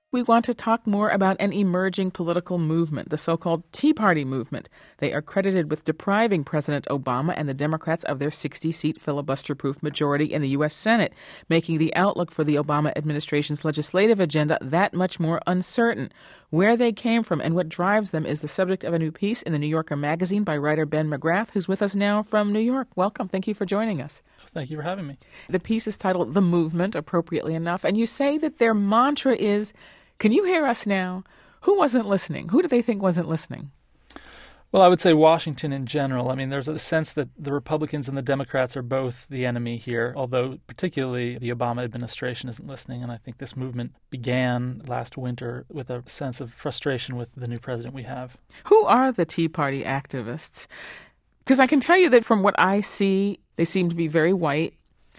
We want to talk more about an emerging political movement, the so-called Tea Party movement. They are credited with depriving President Obama and the Democrats of their 60-seat filibuster-proof majority in the U.S. Senate, making the outlook for the Obama administration's legislative agenda that much more uncertain. Where they came from and what drives them is the subject of a new piece in the New Yorker magazine by writer Ben McGrath, who's with us now from New York. Welcome. Thank you for joining us. Thank you for having me. The piece is titled The Movement, appropriately enough, and you say that their mantra is, can you hear us now? Who wasn't listening? Who do they think wasn't listening? Well, I would say Washington in general. I mean, there's a sense that the Republicans and the Democrats are both the enemy here, although particularly the Obama administration isn't listening. And I think this movement began last winter with a sense of frustration with the new president we have. Who are the Tea Party activists? Because I can tell you that from what I see, they seem to be very white,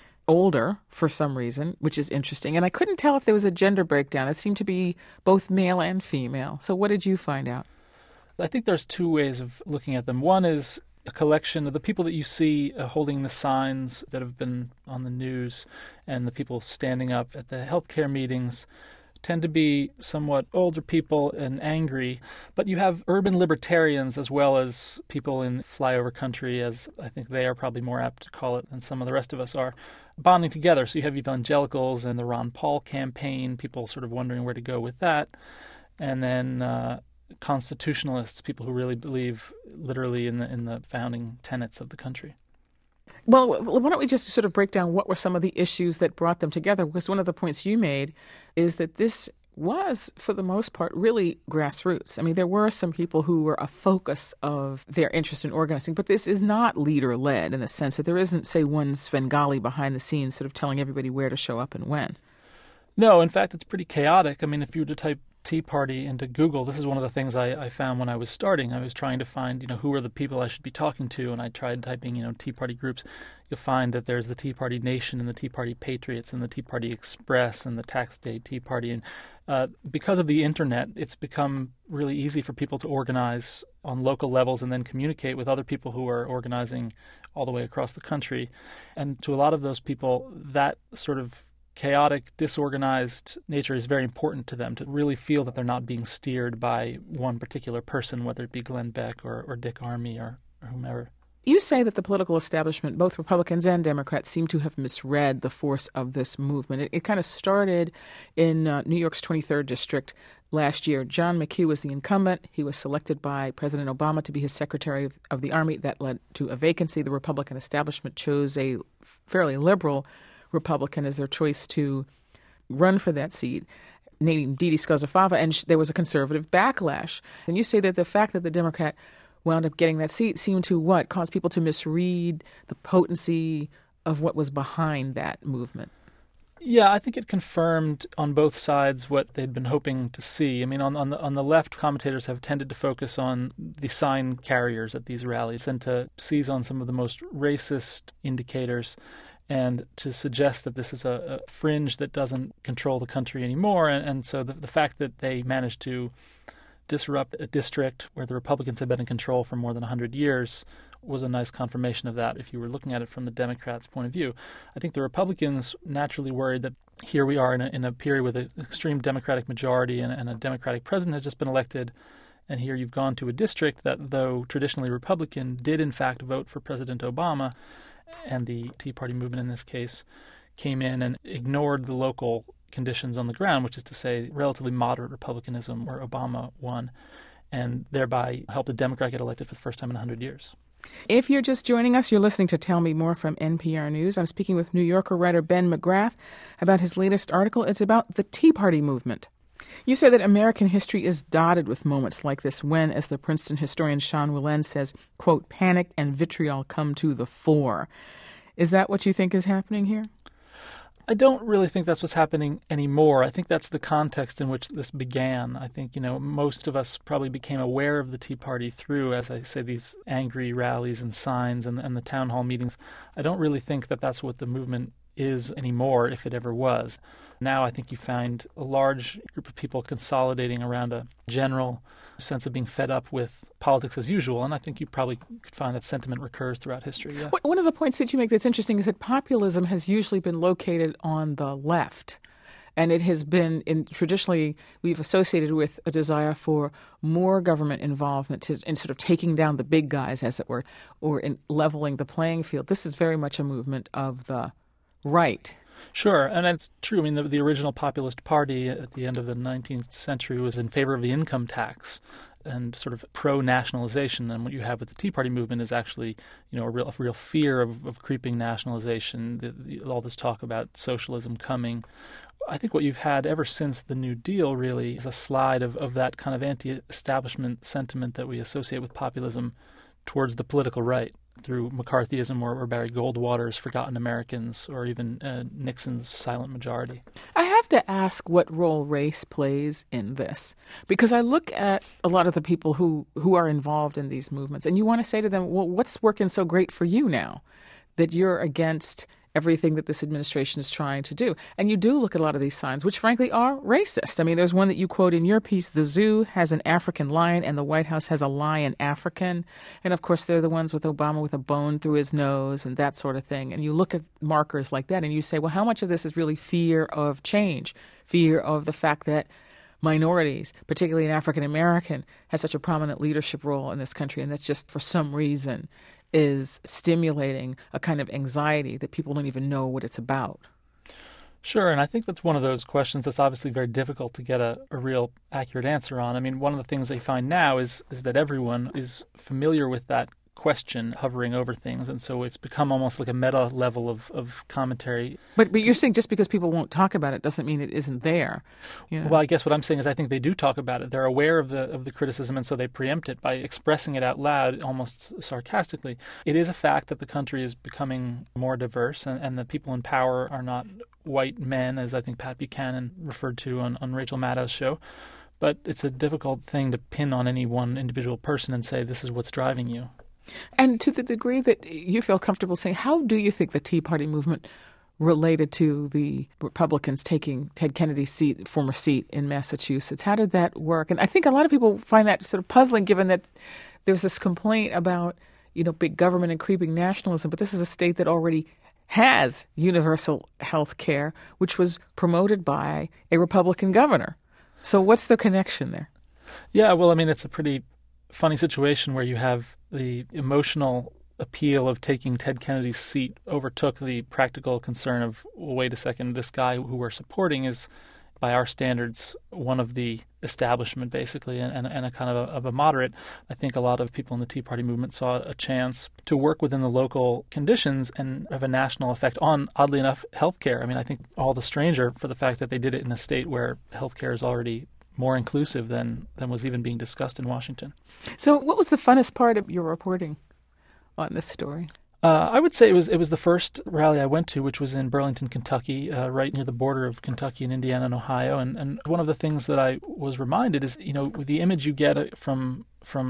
older for some reason, which is interesting. And I couldn't tell if there was a gender breakdown. It seemed to be both male and female. So what did you find out? I think there's two ways of looking at them. One is a collection of the people that you see holding the signs that have been on the news and the people standing up at the healthcare meetings tend to be somewhat older people and angry. But you have urban libertarians as well as people in flyover country, as I think they are probably more apt to call it than some of the rest of us are, bonding together. So you have evangelicals and the Ron Paul campaign, people sort of wondering where to go with that. And then constitutionalists, people who really believe literally in the founding tenets of the country. Well, why don't we just sort of break down what were some of the issues that brought them together? Because one of the points you made is that this was, for the most part, really grassroots. I mean, there were some people who were a focus of their interest in organizing, but this is not leader-led in the sense that there isn't, say, one Svengali behind the scenes sort of telling everybody where to show up and when. No, in fact, it's pretty chaotic. I mean, if you were to type Tea Party into Google, this is one of the things I found when I was starting. I was trying to find, who are the people I should be talking to, and I tried typing, Tea Party groups. You'll find that there's the Tea Party Nation and the Tea Party Patriots and the Tea Party Express and the Tax Day Tea Party. And because of the internet, it's become really easy for people to organize on local levels and then communicate with other people who are organizing all the way across the country. And to a lot of those people, that sort of chaotic, disorganized nature is very important to them, to really feel that they're not being steered by one particular person, whether it be Glenn Beck or Dick Armey or whomever. You say that the political establishment, both Republicans and Democrats, seem to have misread the force of this movement. It kind of started in New York's 23rd District last year. John McHugh was the incumbent. He was selected by President Obama to be his Secretary of the Army. That led to a vacancy. The Republican establishment chose a fairly liberal Republican as their choice to run for that seat, named Dede Scozzafava, and there was a conservative backlash. And you say that the fact that the Democrat wound up getting that seat seemed to cause people to misread the potency of what was behind that movement. Yeah, I think it confirmed on both sides what they'd been hoping to see. I mean, on the left, commentators have tended to focus on the sign carriers at these rallies and to seize on some of the most racist indicators and to suggest that this is a fringe that doesn't control the country anymore. And so the fact that they managed to disrupt a district where the Republicans have been in control for more than 100 years was a nice confirmation of that if you were looking at it from the Democrats' point of view. I think the Republicans naturally worried that here we are in a period with an extreme Democratic majority and a Democratic president has just been elected, and here you've gone to a district that, though traditionally Republican, did in fact vote for President Obama, and the Tea Party movement in this case came in and ignored the local conditions on the ground, which is to say relatively moderate Republicanism where Obama won, and thereby helped a Democrat get elected for the first time in 100 years. If you're just joining us, you're listening to Tell Me More from NPR News. I'm speaking with New Yorker writer Ben McGrath about his latest article. It's about the Tea Party movement. You say that American history is dotted with moments like this when, as the Princeton historian Sean Wilentz says, quote, panic and vitriol come to the fore. Is that what you think is happening here? I don't really think that's what's happening anymore. I think that's the context in which this began. I think, most of us probably became aware of the Tea Party through, as I say, these angry rallies and signs and the town hall meetings. I don't really think that that's what the movement is anymore, if it ever was. Now I think you find a large group of people consolidating around a general sense of being fed up with politics as usual, and I think you probably could find that sentiment recurs throughout history. Yeah. One of the points that you make that's interesting is that populism has usually been located on the left, And it has been, traditionally, we've associated with a desire for more government involvement in sort of taking down the big guys, as it were, or in leveling the playing field. This is very much a movement of the right. Sure, and it's true. I mean, the original Populist Party at the end of the 19th century was in favor of the income tax and sort of pro-nationalization. And what you have with the Tea Party movement is actually, a real fear of creeping nationalization, all this talk about socialism coming. I think what you've had ever since the New Deal really is a slide of that kind of anti-establishment sentiment that we associate with populism towards the political right through McCarthyism or Barry Goldwater's Forgotten Americans or even Nixon's Silent Majority. I have to ask what role race plays in this, because I look at a lot of the people who are involved in these movements, and you want to say to them, well, what's working so great for you now that you're against everything that this administration is trying to do? And you do look at a lot of these signs, which frankly are racist. I mean, there's one that you quote in your piece: the zoo has an African lion and the White House has a lion African. And of course, they're the ones with Obama with a bone through his nose and that sort of thing. And you look at markers like that and you say, well, how much of this is really fear of change, fear of the fact that minorities, particularly an African American, has such a prominent leadership role in this country, and that's just for some reason is stimulating a kind of anxiety that people don't even know what it's about. Sure, and I think that's one of those questions that's obviously very difficult to get a real accurate answer on. I mean, one of the things they find now is that everyone is familiar with that question hovering over things, and so it's become almost like a meta level of commentary. But you're saying just because people won't talk about it doesn't mean it isn't there. Well, I guess what I'm saying is I think they do talk about it. They're aware of the criticism, and so they preempt it by expressing it out loud, almost sarcastically. It is a fact that the country is becoming more diverse, and the people in power are not white men, as I think Pat Buchanan referred to on Rachel Maddow's show. But it's a difficult thing to pin on any one individual person and say this is what's driving you. And to the degree that you feel comfortable saying, how do you think the Tea Party movement related to the Republicans taking Ted Kennedy's former seat in Massachusetts? How did that work? And I think a lot of people find that sort of puzzling, given that there's this complaint about, big government and creeping nationalism. But this is a state that already has universal health care, which was promoted by a Republican governor. So what's the connection there? Yeah, well, I mean, it's a pretty funny situation where you have the emotional appeal of taking Ted Kennedy's seat overtook the practical concern of, well, wait a second, this guy who we're supporting is, by our standards, one of the establishment, basically, and a kind of a moderate. I think a lot of people in the Tea Party movement saw a chance to work within the local conditions and have a national effect on, oddly enough, healthcare. I mean, I think all the stranger for the fact that they did it in a state where healthcare is already more inclusive than was even being discussed in Washington. So what was the funnest part of your reporting on this story? I would say it was the first rally I went to, which was in Burlington, Kentucky, right near the border of Kentucky and Indiana and Ohio. And one of the things that I was reminded is, the image you get from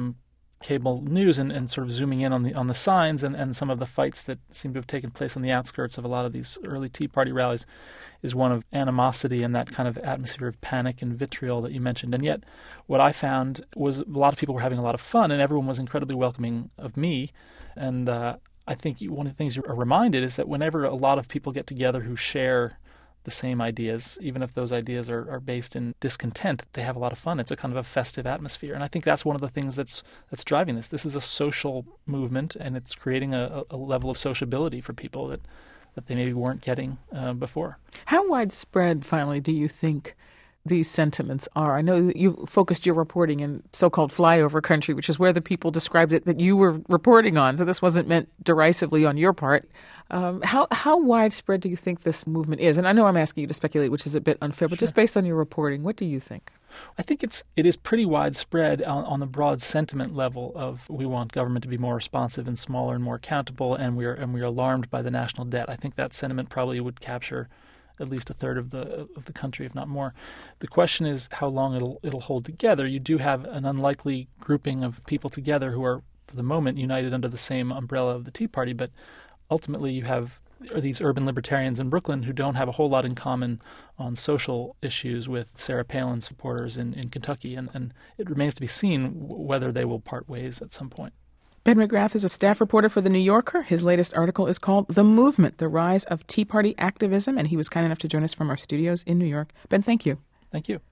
cable news and sort of zooming in on the signs and some of the fights that seem to have taken place on the outskirts of a lot of these early Tea Party rallies is one of animosity and that kind of atmosphere of panic and vitriol that you mentioned. And yet what I found was a lot of people were having a lot of fun and everyone was incredibly welcoming of me. And I think one of the things you're reminded is that whenever a lot of people get together who share the same ideas, even if those ideas are based in discontent, they have a lot of fun. It's a kind of a festive atmosphere. And I think that's one of the things that's driving this. This is a social movement, and it's creating a level of sociability for people that they maybe weren't getting before. How widespread, finally, do you think these sentiments are? I know that you focused your reporting in so-called flyover country, which is where the people described it that you were reporting on. So this wasn't meant derisively on your part. How widespread do you think this movement is? And I know I'm asking you to speculate, which is a bit unfair, but just based on your reporting, what do you think? I think it is pretty widespread on the broad sentiment level of we want government to be more responsive and smaller and more accountable, and we're alarmed by the national debt. I think that sentiment probably would capture at least a third of the country, if not more. The question is how long it'll hold together. You do have an unlikely grouping of people together who are, for the moment, united under the same umbrella of the Tea Party, but ultimately you have these urban libertarians in Brooklyn who don't have a whole lot in common on social issues with Sarah Palin supporters in Kentucky, and it remains to be seen whether they will part ways at some point. Ben McGrath is a staff reporter for The New Yorker. His latest article is called The Movement, The Rise of Tea Party Activism, and he was kind enough to join us from our studios in New York. Ben, thank you. Thank you.